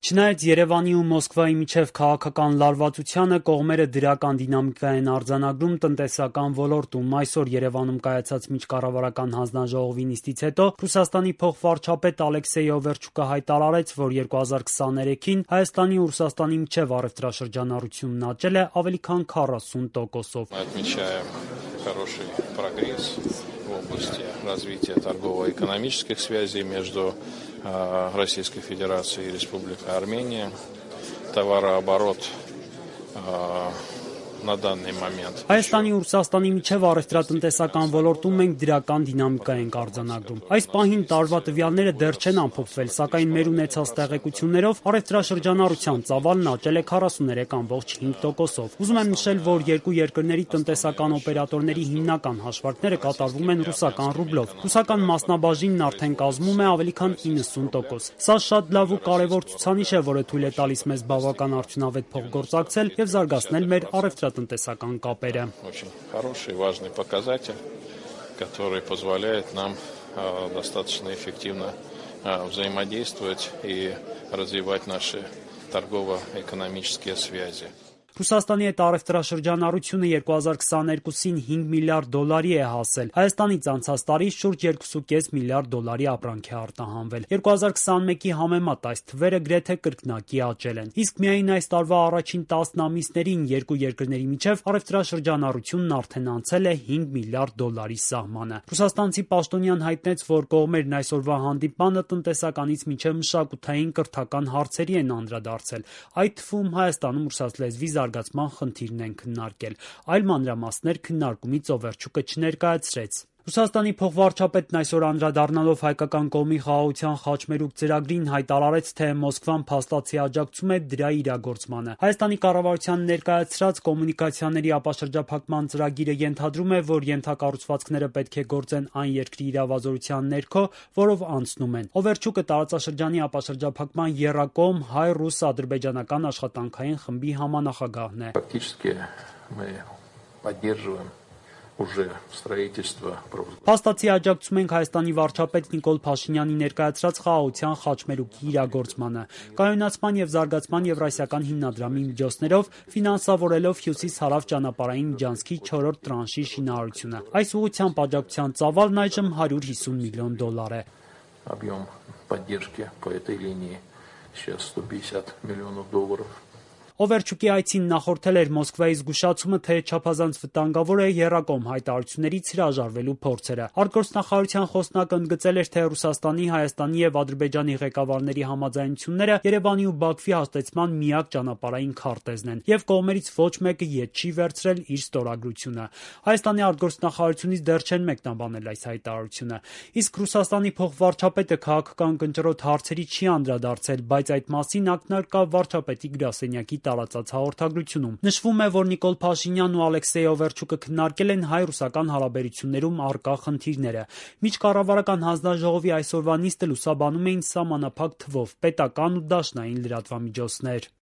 Չնայած Երևանի ու Մոսկվայի միջև քաղաքական լարվածությանը, կողմերը դրական դինամիկա են արձանագրում տնտեսական ոլորտում։ Այսօր Երևանում կայացած միջկառավարական հանձնաժողովի նիստից հետո Ռուսաստանի փոխվարչապետ Ալեքսեյ Օվերչուկը հայտարարեց, որ 2023-ին Հայաստանի ու Ռուսաստանի միջև առևտրաշրջանառությունն աճել է ավելի քան 40%-ով։ В области развития торгово-экономических связей между Российской Федерацией и Республикой Армения. Товарооборот на данный момент. Հայաստանի ու Ռուսաստանի միջև առևտրատնտեսական ոլորտում մենք դրական դինամիկա ենք արձանագրում։ Այս պահին տարվա տվյալները դեռ չեն ամփոփվել, սակայն մեր ունեցած տեղեկություններով առևտրաշրջանառության ծավալն աճել է 43.5%-ով։ Ուզում եմ նշել, որ երկու երկրների տնտեսական օպերատորների հիմնական հաշվարկները կատարվում են ռուսական ռուբլով։ Ռուսական մասնաբաժինն արդեն կազմում է ավելի քան 90%։ Սա շատ լավ ու կարևոր ցուցանիշ է, որը թույլ է տալիս մեզ բավական արդյունավետ փոխգործակցել եւ զարգացնել մեր առևտրատնտեսական կապերը։ Очень хороший, важный показатель, который позволяет нам достаточно эффективно взаимодействовать и развивать наши торгово-экономические связи. Ռուսաստանի հետ առևտրաշրջանառությունը 2022-ին $5 միլիարդ է հասել։ Հայաստանից անցած տարի շուրջ $2.5 միլիարդ ապրանք է արտահանվել։ 2021-ի համեմատ այս թվերը գրեթե կրկնակի աճել են։ Իսկ միայն այս տարվա առաջին 10 ամիսներին երկու երկրների միջև առևտրաշրջանառությունն արդեն անցել է $5 միլիարդ սահմանը։ Ռուսաստանցի պաշտոնյան հայտնեց, որ կողմերն այսօրվա հանդիպանը տնտեսականից մինչև մշակութային կրթական հարցերի են անդրադարձել։ Այդ թվում Հայաստանում ռուսաց լեզվի զարգացման խնդիրն են քննարկել։ Այլ մանրամասներ քննարկումից Օվերչուկը չներկայացրեց։ Ռուսաստանի փոխվարչապետն այսօր անդրադառնալով հայկական կողմի խաղաղության խաչմերուկ ծրագրին հայտարարեց, թե Մոսկվան փաստացի աջակցում է դրա իրագործմանը։ Հայաստանի կառավարության ներկայացրած կոմունիկացիաների ապաշրջափակման ծրագիրը ենթադրում է, որ ենթակառուցվածքները պետք է գործեն այն երկրի իրավազորության ներքո, որով անցնում են։ Օվերչուկը տարածաշրջանի ապաշրջափակման եռակողմ հայ-ռուս-ադրբեջանական աշխատանքային խմբի համանախագահն է։ Փաստացի աջակցում ենք Հայաստանի վարչապետ Նիկոլ Փաշինյանի ներկայացրած խաղաղության խաչմերուկի իրագործմանը, կայունացման եւ զարգացման Եվրասիական հիմնադրամի միջոցներով ֆինանսավորելով Հյուսիս-Հարավ ճանապարհային միջանցքի 4-րդ տրանշի շինարարությունը։ Այս ուղղությամբ աջակցության ծավալն այժմ $150 միլիոն է։ Объем поддержки по этой линии сейчас $150 миллионов. Օվերչուկի այցին նախորդել էր Մոսկվայի զգուշացումը, թե չափազանց վտանգավոր է եռակողմ հայտարարություններից հրաժարվելու փորձերը։ Արտգործնախարարության խոսնակը ընդգծել էր, թե Ռուսաստանի, Հայաստանի եւ Ադրբեջանի ղեկավարների համաձայնությունները Երևանի ու Բաքվի հաստատման միակ ճանապարհային քարտեզն են, եւ կողմերից ոչ մեկը ետ չի վերցրել իր ստորագրությունը։ Հայաստանի արտգործնախարարությունից դեռ չեն մեկնաբանել այս հայտարարությունը։ Իսկ Ռուսաստանի փոխվարչապետը քաղաքական կնճռոտ հարցերի չի անդրադարձել, բայց այդ մասին ակնարկա վարչապետի գրասենյակի տարածած հաղորդագրությունում։ Նշվում է, որ Նիկոլ Փաշինյանն ու Ալեքսեյ Օվերչուկը քննարկել են հայ-ռուսական հարաբերություններում առկա խնդիրները։ Միջկառավարական հանձնաժողովի այսօրվա նիստը լուսաբանում էին սահմանափակ թվով պետական ու դաշնային լրատվամիջոցներ։